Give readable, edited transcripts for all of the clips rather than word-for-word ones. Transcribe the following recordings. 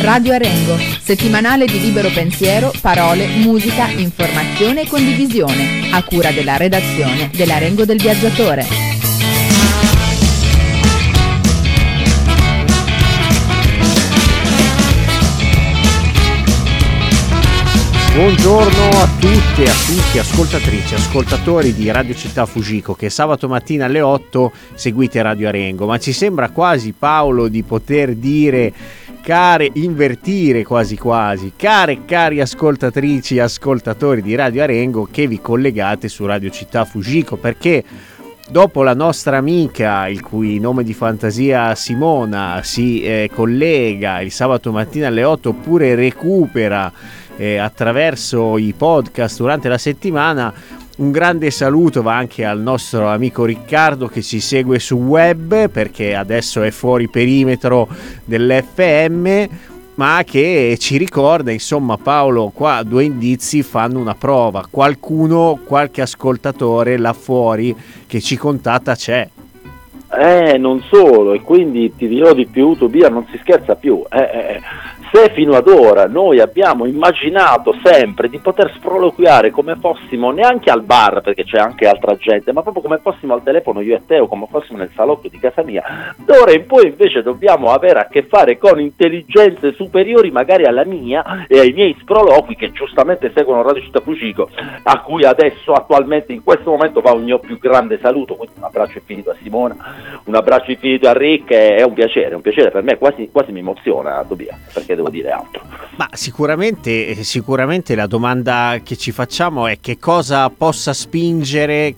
Radio Arengo, settimanale di libero pensiero, parole, musica, informazione e condivisione, a cura della redazione dell'Arengo del Viaggiatore. Buongiorno a tutte e a tutti, ascoltatrici, ascoltatori di Radio Città Fujiko, che sabato mattina alle 8 seguite Radio Arengo, ma ci sembra quasi, Paolo, di poter dire invertire quasi cari ascoltatrici e ascoltatori di Radio Arengo che vi collegate su Radio Città Fujiko, perché dopo la nostra amica, il cui nome di fantasia Simona, si collega il sabato mattina alle 8 oppure recupera attraverso i podcast durante la settimana, un grande saluto va anche al nostro amico Riccardo che ci segue su web, perché adesso è fuori perimetro dell'FM, ma che ci ricorda, insomma, Paolo, qua due indizi fanno una prova: qualche ascoltatore là fuori che ci contatta c'è. Non solo, e quindi ti dirò di più, Tobia, non si scherza più. Se fino ad ora noi abbiamo immaginato sempre di poter sproloquiare come fossimo, neanche al bar, perché c'è anche altra gente, ma proprio come fossimo al telefono io e te, o come fossimo nel salotto di casa mia, d'ora in poi invece dobbiamo avere a che fare con intelligenze superiori magari alla mia e ai miei sproloqui, che giustamente seguono Radio Città Fujiko, a cui adesso attualmente in questo momento va un mio più grande saluto. Quindi un abbraccio infinito a Simona, un abbraccio infinito a Rick, è un piacere per me, quasi mi emoziona, Tobia, perché devo dire altro. Ma sicuramente la domanda che ci facciamo è che cosa possa spingere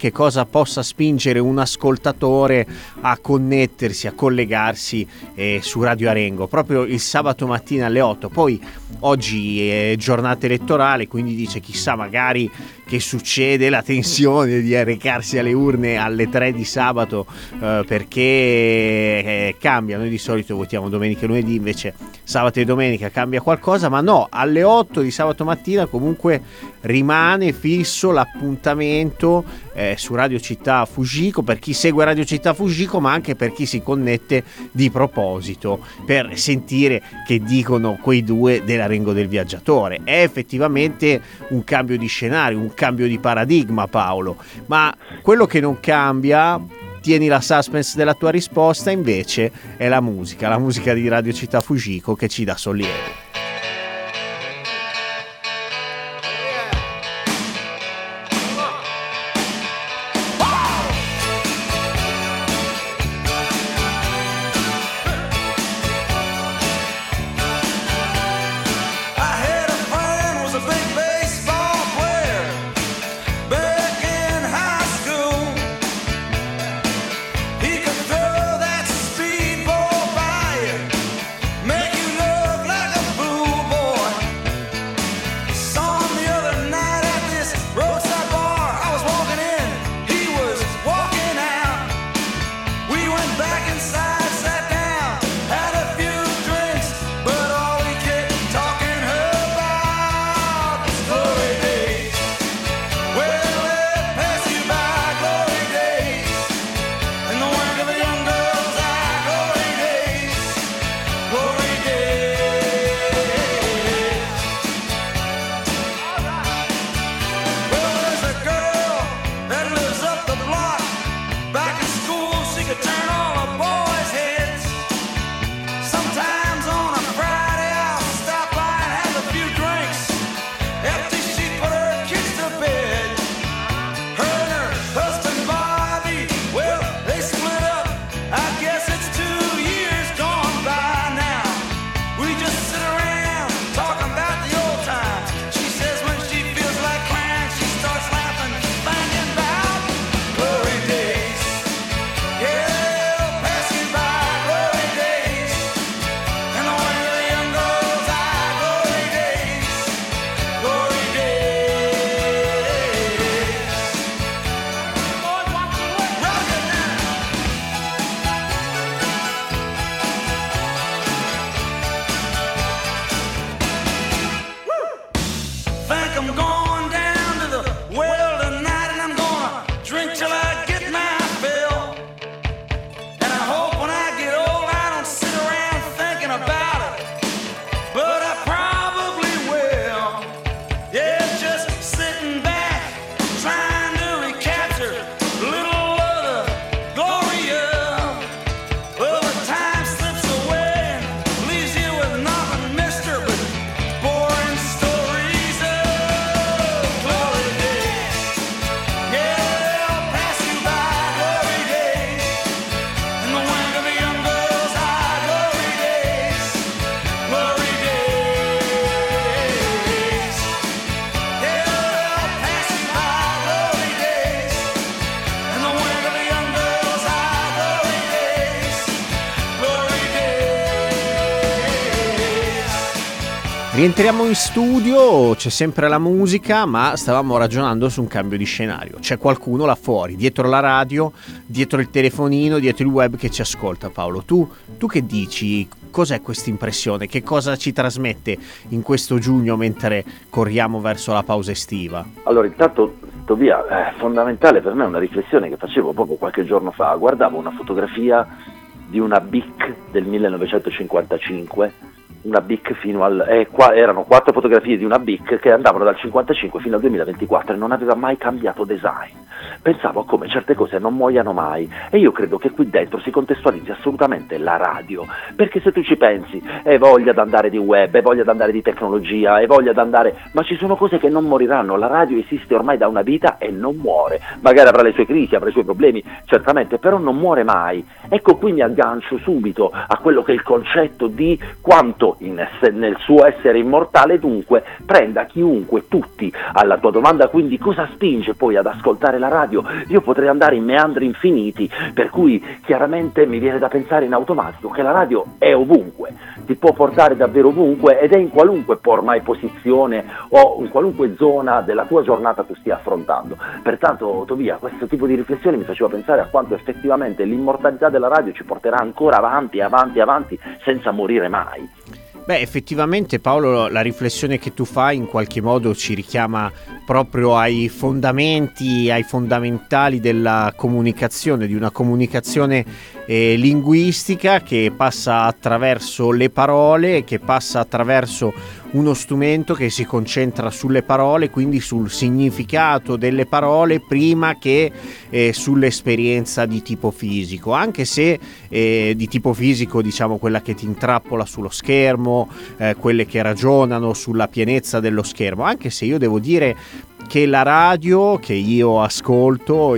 un ascoltatore a connettersi, a collegarsi su Radio Arengo proprio il sabato mattina alle 8. Poi oggi è giornata elettorale, quindi dice chissà magari che succede, la tensione di recarsi alle urne alle 3 di sabato, perché cambia. Noi di solito votiamo domenica e lunedì, invece sabato e domenica cambia qualcosa, ma no, alle 8 di sabato mattina comunque rimane fisso l'appuntamento su Radio Città Fujiko, per chi segue Radio Città Fujiko, ma anche per chi si connette di proposito per sentire che dicono quei due dell'Arengo del Viaggiatore. È effettivamente un cambio di scenario, un cambio di paradigma, Paolo, ma quello che non cambia, tieni la suspense della tua risposta, invece è la musica di Radio Città Fujiko che ci dà sollievo. Make you look like a Rientriamo in studio, c'è sempre la musica, ma stavamo ragionando su un cambio di scenario. C'è qualcuno là fuori, dietro la radio, dietro il telefonino, dietro il web che ci ascolta. Paolo, tu che dici? Cos'è questa impressione? Che cosa ci trasmette in questo giugno mentre corriamo verso la pausa estiva? Allora, intanto, Tobia, è fondamentale per me una riflessione che facevo proprio qualche giorno fa. Guardavo una fotografia di una BIC del 1955, una BIC fino al... erano 4 fotografie di una BIC che andavano dal 55 fino al 2024 e non aveva mai cambiato design. Pensavo a come certe cose non muoiano mai, e io credo che qui dentro si contestualizzi assolutamente la radio, perché se tu ci pensi, hai voglia di andare di web, hai voglia di andare di tecnologia, hai voglia di andare... ma ci sono cose che non moriranno. La radio esiste ormai da una vita e non muore, magari avrà le sue crisi, avrà i suoi problemi, certamente, però non muore mai. Ecco, qui mi aggancio subito a quello che è il concetto di quanto nel suo essere immortale dunque prenda chiunque, tutti. Alla tua domanda quindi cosa spinge poi ad ascoltare la radio, io potrei andare in meandri infiniti, per cui chiaramente mi viene da pensare in automatico che la radio è ovunque, ti può portare davvero ovunque ed è in qualunque ormai posizione o in qualunque zona della tua giornata tu stia affrontando. Pertanto, Tobia, questo tipo di riflessione mi faceva pensare a quanto effettivamente l'immortalità della radio ci porterà ancora avanti senza morire mai. Beh, effettivamente, Paolo, la riflessione che tu fai in qualche modo ci richiama proprio ai fondamenti, ai fondamentali della comunicazione, di una comunicazione linguistica che passa attraverso le parole, che passa attraverso uno strumento che si concentra sulle parole, quindi sul significato delle parole prima che sull'esperienza di tipo fisico, anche se di tipo fisico, diciamo, quella che ti intrappola sullo schermo, quelle che ragionano sulla pienezza dello schermo, anche se io devo dire che la radio che io ascolto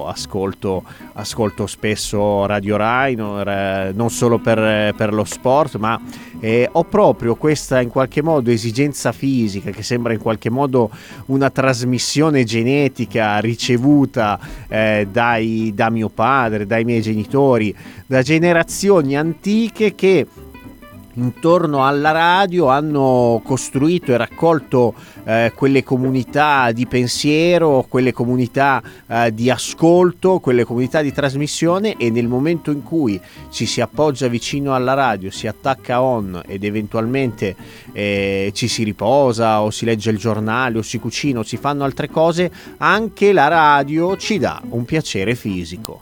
spesso Radio Rai, non solo per lo sport, ma ho proprio questa in qualche modo esigenza fisica che sembra in qualche modo una trasmissione genetica ricevuta da mio padre, dai miei genitori, da generazioni antiche che intorno alla radio hanno costruito e raccolto quelle comunità di pensiero, quelle comunità di ascolto, quelle comunità di trasmissione, e nel momento in cui ci si appoggia vicino alla radio, si attacca on ed eventualmente ci si riposa o si legge il giornale o si cucina o si fanno altre cose, anche la radio ci dà un piacere fisico.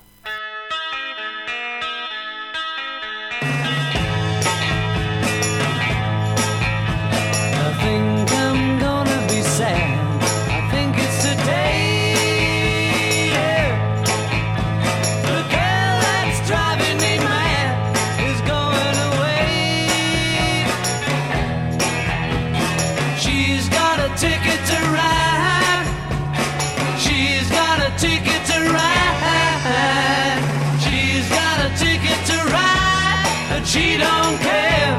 She don't care.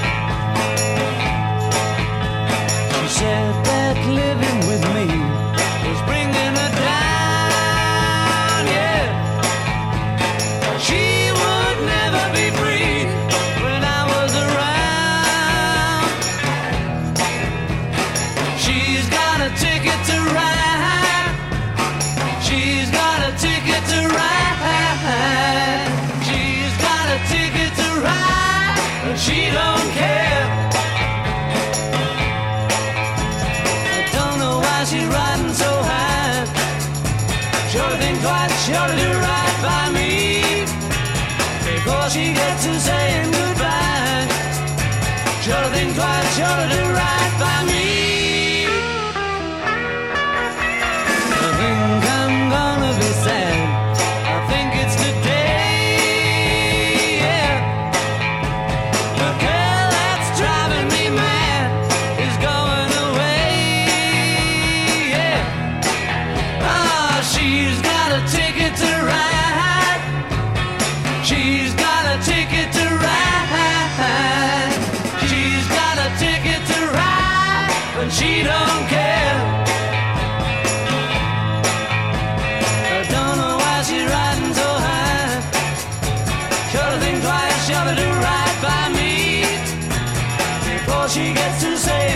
She said that living with me was bringing her down, yeah. She would never be free when I was around. She's got a ticket to ride. She's got a ticket to ride. She's got a ticket to ride, but she don't care. I don't know why she's riding so high. Sure think twice, sure to do right by me before she gets to saying goodbye. Sure think twice, sure to do right by me. I think I'm gonna be sad. I think it's today. She don't care. I don't know why she's riding so high. Sure to think twice, sure to do right by me before she gets to say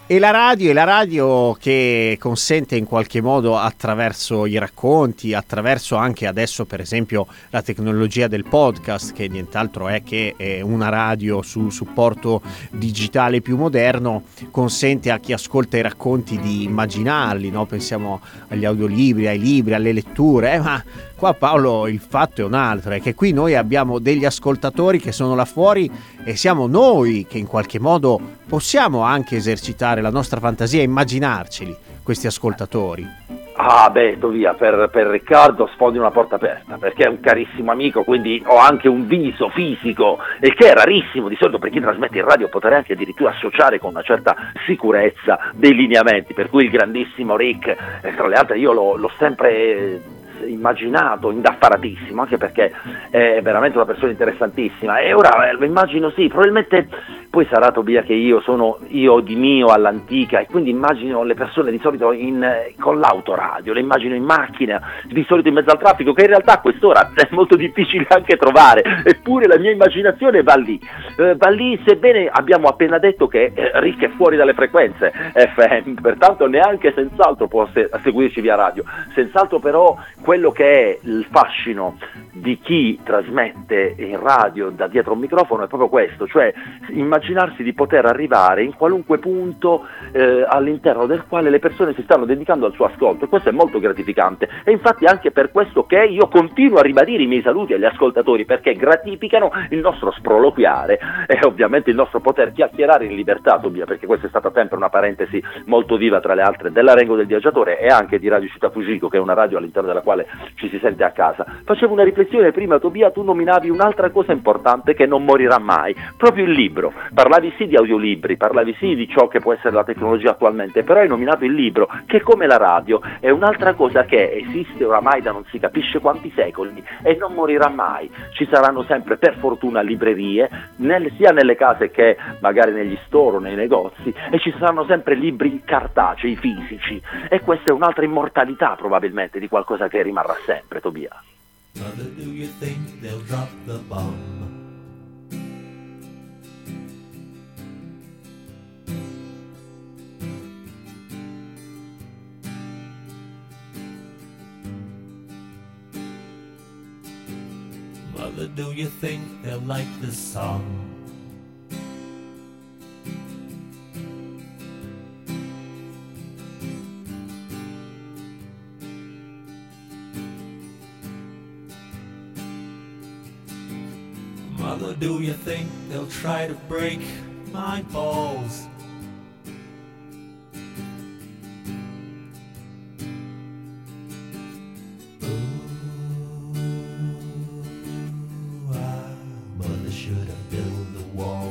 E la radio che consente in qualche modo, attraverso i racconti, attraverso anche adesso per esempio la tecnologia del podcast, che nient'altro è che una radio su supporto digitale più moderno, consente a chi ascolta i racconti di immaginarli, no? Pensiamo agli audiolibri, ai libri, alle letture, ma qua Paolo il fatto è un altro, è che qui noi abbiamo degli ascoltatori che sono là fuori e siamo noi che in qualche modo possiamo anche esercitare la nostra fantasia e immaginarceli, questi ascoltatori. Ah beh, via, per Riccardo sfondi una porta aperta, perché è un carissimo amico, quindi ho anche un viso fisico, e che è rarissimo di solito per chi trasmette in radio poter anche addirittura associare con una certa sicurezza dei lineamenti, per cui il grandissimo Rick, tra le altre io l'ho sempre immaginato indaffaratissimo, anche perché è veramente una persona interessantissima, e ora lo immagino, sì, probabilmente poi sarà, Tobia, che io sono di mio all'antica, e quindi immagino le persone di solito con l'autoradio, le immagino in macchina, di solito in mezzo al traffico, che in realtà a quest'ora è molto difficile anche trovare, eppure la mia immaginazione va lì, sebbene abbiamo appena detto che Rick è fuori dalle frequenze FM, pertanto neanche senz'altro può seguirci via radio, senz'altro però quello che è il fascino di chi trasmette in radio da dietro un microfono è proprio questo, cioè immaginarsi di poter arrivare in qualunque punto all'interno del quale le persone si stanno dedicando al suo ascolto, e questo è molto gratificante, e infatti anche per questo che io continuo a ribadire i miei saluti agli ascoltatori, perché gratificano il nostro sproloquiare e ovviamente il nostro poter chiacchierare in libertà, Tobia, perché questa è stata sempre una parentesi molto viva, tra le altre, dell'Arengo del Viaggiatore e anche di Radio Città Fugico, che è una radio all'interno della quale ci si sente a casa. Facevo una riflessione prima, Tobia, tu nominavi un'altra cosa importante che non morirà mai, proprio il libro. Parlavi sì di audiolibri, parlavi sì di ciò che può essere la tecnologia attualmente, però hai nominato il libro, che come la radio è un'altra cosa che esiste oramai da non si capisce quanti secoli e non morirà mai. Ci saranno sempre, per fortuna, librerie, sia nelle case che magari negli store o nei negozi, e ci saranno sempre libri cartacei, fisici, e questa è un'altra immortalità probabilmente di qualcosa che rimarrà sempre, Tobia. Mother, do you think they'll drop the bomb? Mother, do you think they'll like this song? Mother, do you think they'll try to break my balls? Mother should have built the wall.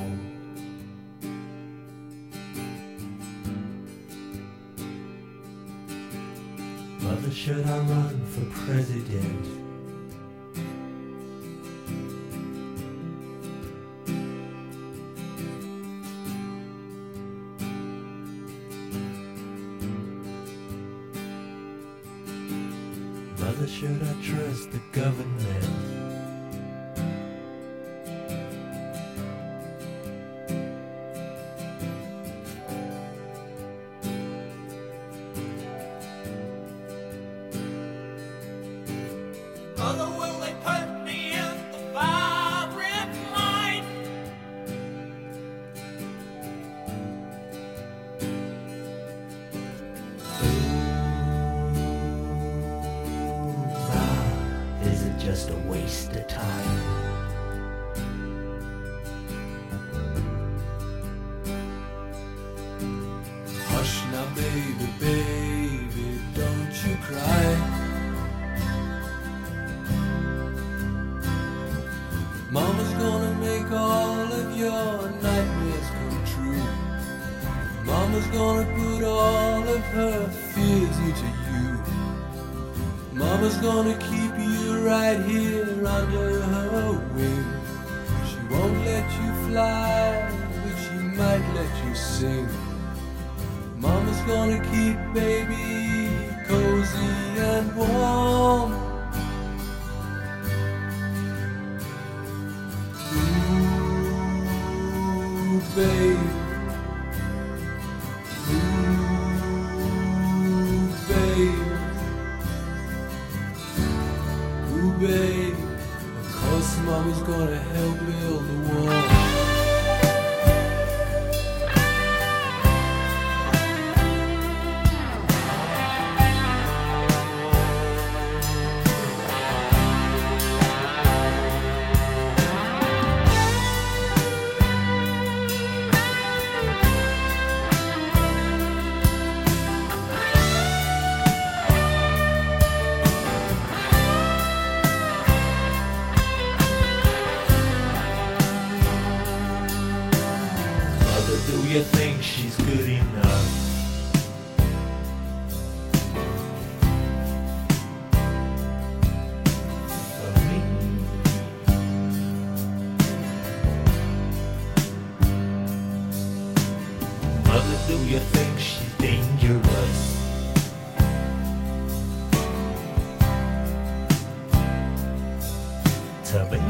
Mother, should I run for president? Mother, should I trust the government? Mother, will they put me in the firing line? Is it just a waste of time? Hush now, baby, baby, don't you cry. Mama's gonna make all of your nightmares come true. Mama's gonna put all of her fears into you. Mama's gonna keep you right here under her wing. She won't let you fly, but she might let you sing. Mama's gonna keep baby cozy and warm. Ooh, babe. Ooh, do you think she's good enough? For me? Mother, do you think she's dangerous? To me?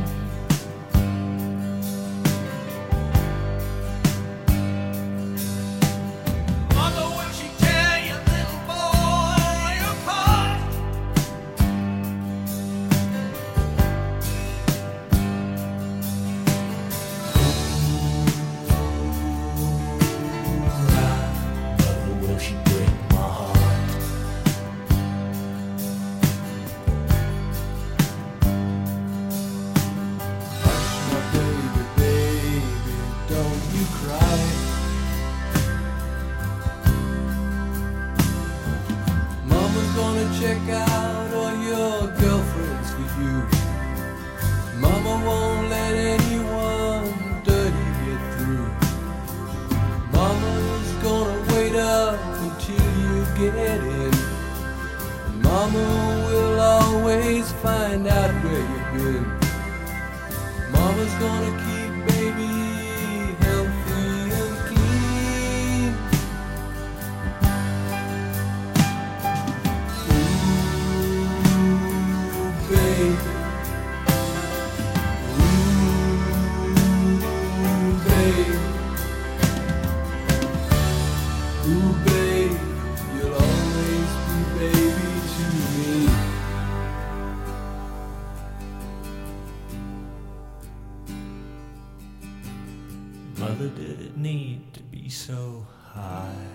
Check out all your girlfriends for you. Mama won't let anyone dirty get through. Mama's gonna wait up until you get in. Mama will always find out where you've been. Mama's gonna keep baby healthy and clean. Mother, did it need to be so high?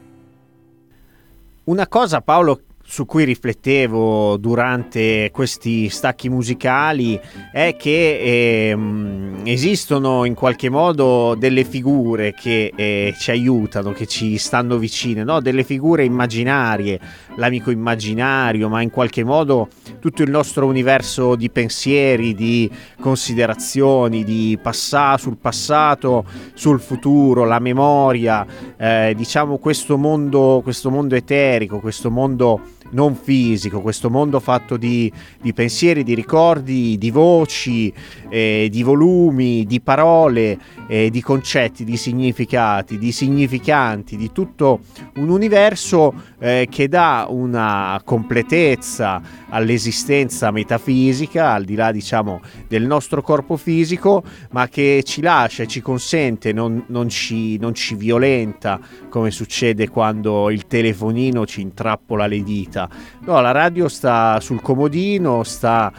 Una cosa, Paolo, su cui riflettevo durante questi stacchi musicali è che esistono in qualche modo delle figure che ci aiutano, che ci stanno vicine, no? Delle figure immaginarie, l'amico immaginario, ma in qualche modo tutto il nostro universo di pensieri, di considerazioni, di sul passato, sul futuro, la memoria, diciamo questo mondo eterico, questo mondo non fisico, questo mondo fatto di pensieri, di ricordi, di voci, di volumi, di parole, di concetti, di significati, di significanti, di tutto un universo che dà una completezza all'esistenza metafisica, al di là, diciamo, del nostro corpo fisico, ma che ci lascia e ci consente, non ci violenta, come succede quando il telefonino ci intrappola le dita. No, la radio sta sul comodino, sta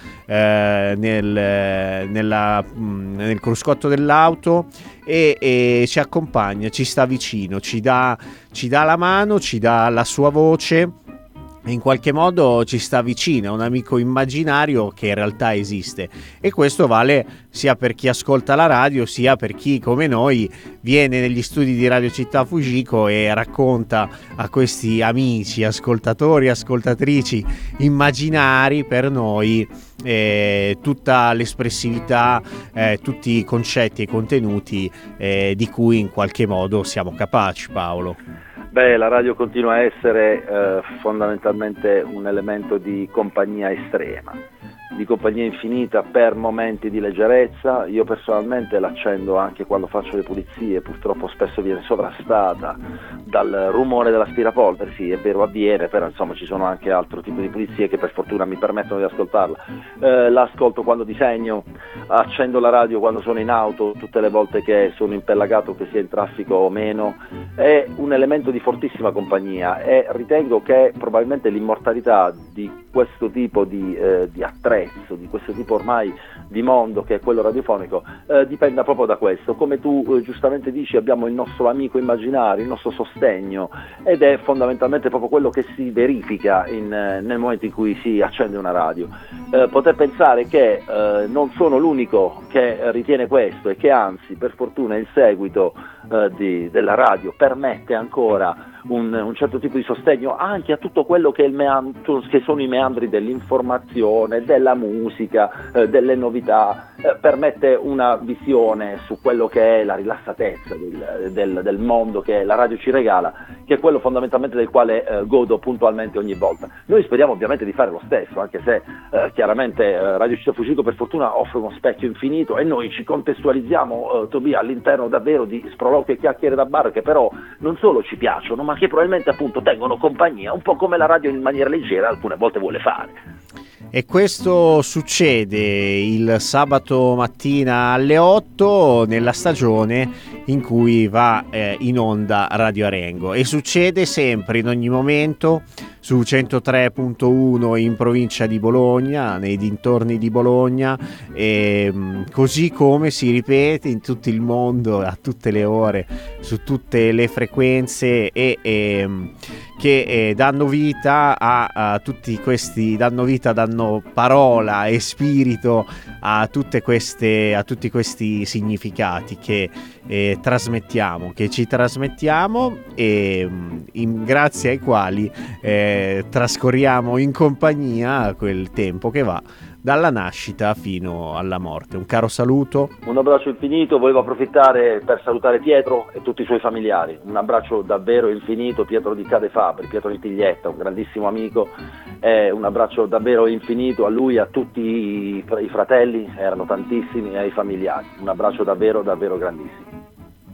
nel cruscotto dell'auto e ci accompagna, ci sta vicino, ci dà la mano, ci dà la sua voce. In qualche modo ci sta vicino, è un amico immaginario che in realtà esiste, e questo vale sia per chi ascolta la radio sia per chi come noi viene negli studi di Radio Città Fujiko e racconta a questi amici, ascoltatori, ascoltatrici immaginari per noi tutta l'espressività, tutti i concetti e contenuti di cui in qualche modo siamo capaci, Paolo. Beh, la radio continua a essere fondamentalmente un elemento di compagnia estrema, di compagnia infinita per momenti di leggerezza. Io personalmente l'accendo anche quando faccio le pulizie, purtroppo spesso viene sovrastata dal rumore dell'aspirapolvere. Sì, è vero, avviene, però insomma ci sono anche altro tipo di pulizie che per fortuna mi permettono di ascoltarla. L'ascolto quando disegno, accendo la radio quando sono in auto, tutte le volte che sono impellagato, che sia in traffico o meno. È un elemento di fortissima compagnia e ritengo che probabilmente l'immortalità di questo tipo di attrezzo, di questo tipo ormai di mondo che è quello radiofonico, dipenda proprio da questo. Come tu giustamente dici, abbiamo il nostro amico immaginario, il nostro sostegno, ed è fondamentalmente proprio quello che si verifica nel momento in cui si accende una radio. Poter pensare che non sono l'unico che ritiene questo e che anzi per fortuna il seguito della radio permette ancora un certo tipo di sostegno anche a tutto quello che, che sono i meandri dell'informazione, della musica, delle novità, permette una visione su quello che è la rilassatezza del mondo che la radio ci regala, che è quello fondamentalmente del quale godo puntualmente ogni volta. Noi speriamo ovviamente di fare lo stesso, anche se chiaramente Radio Città Fugico per fortuna offre uno specchio infinito e noi ci contestualizziamo, Tobia, all'interno davvero di sproloqui e chiacchiere da bar che però non solo ci piacciono, ma che probabilmente appunto tengono compagnia, un po' come la radio in maniera leggera alcune volte vuole fare. E questo succede il sabato mattina alle 8 nella stagione in cui va in onda Radio Arengo, e succede sempre in ogni momento su 103.1 in provincia di Bologna, nei dintorni di Bologna, così come si ripete in tutto il mondo a tutte le ore su tutte le frequenze che danno vita a tutti questi, danno parola e spirito a tutti questi significati che ci trasmettiamo e grazie ai quali trascorriamo in compagnia quel tempo che va dalla nascita fino alla morte. Un caro saluto. Un abbraccio infinito, volevo approfittare per salutare Pietro e tutti i suoi familiari. Un abbraccio davvero infinito, Pietro di Cadefabri, Pietro di Tiglietta, un grandissimo amico, un abbraccio davvero infinito a lui, a tutti i fratelli, erano tantissimi, e ai familiari. Un abbraccio davvero, davvero grandissimo.